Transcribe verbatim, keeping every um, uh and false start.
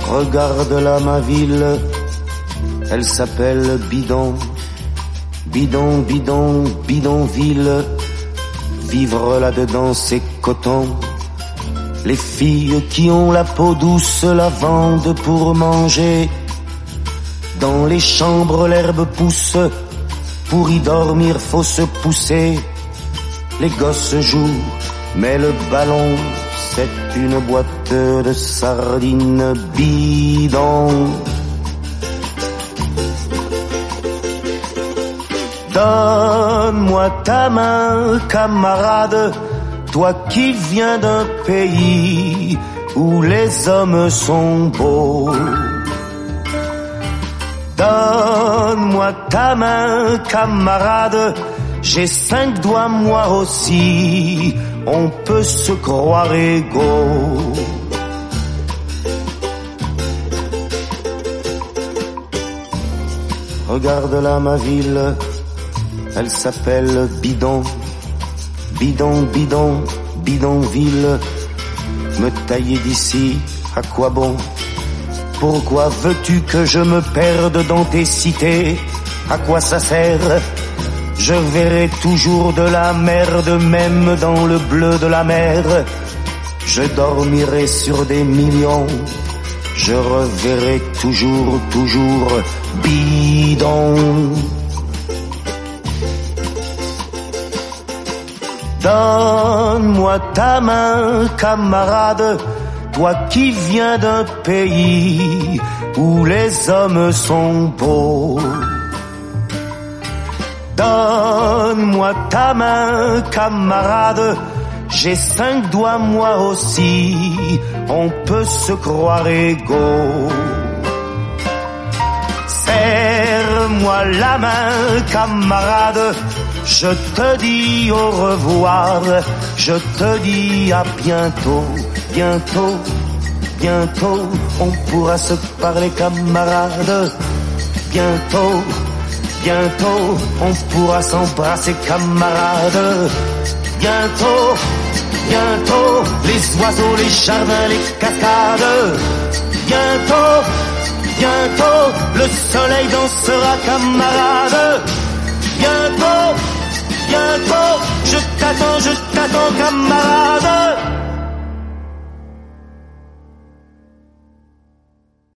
Regarde là ma ville, elle s'appelle Bidon. Bidon, bidon, bidonville. Vivre là-dedans c'est coton. Les filles qui ont la peau douce la vendent pour manger. Dans les chambres l'herbe pousse, pour y dormir faut se pousser. Les gosses jouent, mais le ballon c'est une boîte de sardines bidon. Donne-moi ta main, camarade, toi qui viens d'un pays où les hommes sont beaux. Donne-moi ta main, camarade, j'ai cinq doigts moi aussi, on peut se croire égaux. Regarde là ma ville, elle s'appelle Bidon. Bidon, bidon, bidonville. Me tailler d'ici, à quoi bon? Pourquoi veux-tu que je me perde dans tes cités? À quoi ça sert? Je verrai toujours de la merde, même dans le bleu de la mer. Je dormirai sur des millions, je reverrai toujours, toujours bidon. Donne-moi ta main, camarade, toi qui viens d'un pays où les hommes sont beaux. Donne-moi ta main, camarade, j'ai cinq doigts moi aussi, on peut se croire égaux. Serre-moi la main, camarade, je te dis au revoir, je te dis à bientôt, bientôt, bientôt, on pourra se parler camarade. Bientôt, bientôt, on pourra s'embrasser camarade. Bientôt, bientôt, les oiseaux, les jardins, les cascades. Bientôt, bientôt, le soleil dansera camarade. Bientôt, bientôt, je t'attends, je t'attends camarade.